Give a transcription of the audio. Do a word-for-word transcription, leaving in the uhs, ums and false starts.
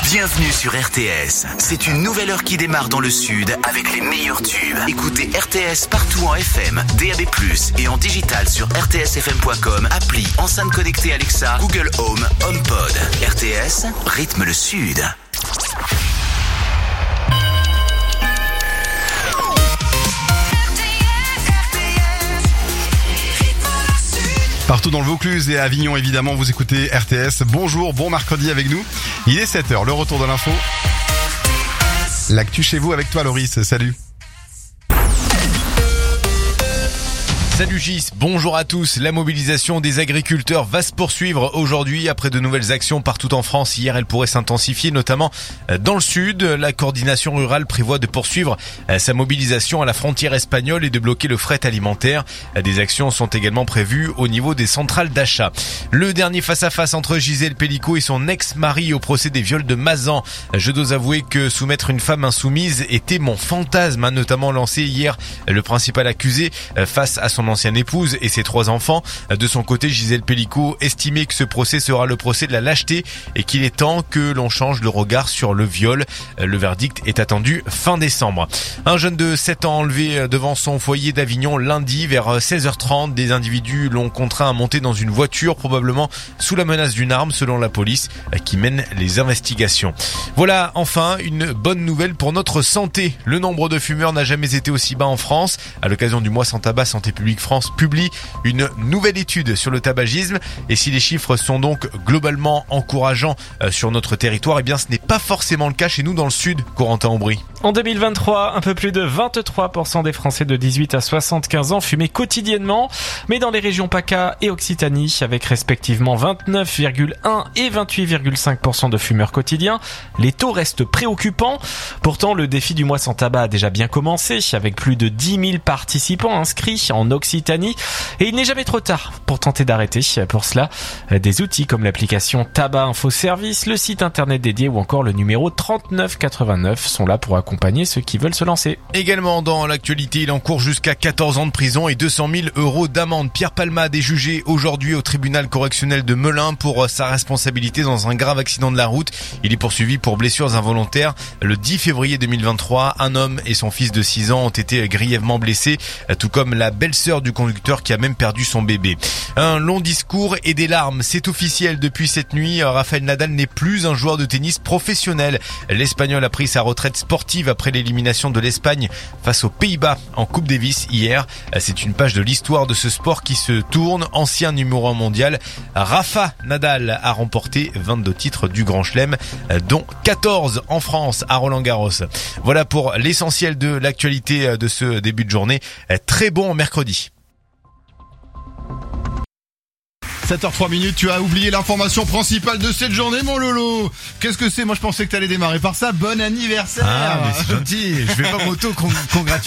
Bienvenue sur R T S. C'est une nouvelle heure qui démarre dans le sud avec les meilleurs tubes. Écoutez R T S partout en F M, D A B plus, et en digital sur r t s f m point com, appli, enceinte connectée Alexa, Google Home, HomePod. R T S, rythme le sud. Partout dans le Vaucluse et à Avignon, évidemment, vous écoutez R T S. Bonjour, bon mercredi avec nous. Il est sept heures, le retour de l'info. L'actu chez vous avec toi, Loris. Salut. Salut Gis, bonjour à tous. La mobilisation des agriculteurs va se poursuivre aujourd'hui après de nouvelles actions partout en France. Hier, elle pourrait s'intensifier, notamment dans le sud. La coordination rurale prévoit de poursuivre sa mobilisation à la frontière espagnole et de bloquer le fret alimentaire. Des actions sont également prévues au niveau des centrales d'achat. Le dernier face-à-face entre Gisèle Pelicot et son ex-mari au procès des viols de Mazan. Je dois avouer que soumettre une femme insoumise était mon fantasme, a notamment lancé hier le principal accusé face à son ancienne épouse et ses trois enfants. De son côté, Gisèle Pelicot estimait que ce procès sera le procès de la lâcheté et qu'il est temps que l'on change le regard sur le viol. Le verdict est attendu fin décembre. Un jeune de sept ans enlevé devant son foyer d'Avignon lundi vers seize heures trente. Des individus l'ont contraint à monter dans une voiture, probablement sous la menace d'une arme selon la police qui mène les investigations. Voilà enfin une bonne nouvelle pour notre santé. Le nombre de fumeurs n'a jamais été aussi bas en France. À l'occasion du mois sans tabac, Santé publique France publie une nouvelle étude sur le tabagisme, et si les chiffres sont donc globalement encourageants sur notre territoire, eh bien ce n'est pas forcément le cas chez nous dans le sud. Corentin Aubry. En deux mille vingt-trois, un peu plus de vingt-trois pour cent des Français de dix-huit à soixante-quinze ans fumaient quotidiennement, mais dans les régions PACA et Occitanie, avec respectivement vingt-neuf virgule un et vingt-huit virgule cinq pour cent de fumeurs quotidiens, les taux restent préoccupants. Pourtant, le défi du mois sans tabac a déjà bien commencé, avec plus de dix mille participants inscrits en Occitanie, et il n'est jamais trop tard pour tenter d'arrêter. Pour cela, des outils comme l'application Tabac Info Service, le site internet dédié ou encore le numéro trente-neuf quatre-vingt-neuf sont là pour accompagner ceux qui veulent se lancer. Également dans l'actualité, il encourt jusqu'à quatorze ans de prison et deux cent mille euros d'amende. Pierre Palmade est jugé aujourd'hui au tribunal correctionnel de Melun pour sa responsabilité dans un grave accident de la route. Il est poursuivi pour blessures involontaires. Le dix février deux mille vingt-trois, un homme et son fils de six ans ont été grièvement blessés, tout comme la belle-sœur du conducteur qui a même perdu son bébé. Un long discours et des larmes, c'est officiel depuis cette nuit. Rafael Nadal n'est plus un joueur de tennis professionnel. L'Espagnol a pris sa retraite sportive après l'élimination de l'Espagne face aux Pays-Bas en Coupe Davis hier. C'est une page de l'histoire de ce sport qui se tourne. Ancien numéro un mondial, Rafa Nadal a remporté vingt-deux titres du Grand Chelem, dont quatorze en France à Roland-Garros. Voilà pour l'essentiel de l'actualité de ce début de journée. Très bon mercredi. sept heures trois minutes, tu as oublié l'information principale de cette journée, mon Lolo. Qu'est-ce que c'est? Moi, je pensais que t'allais démarrer par ça. Bon anniversaire. Ah, mais c'est gentil. Je vais pas m'auto-congratuler.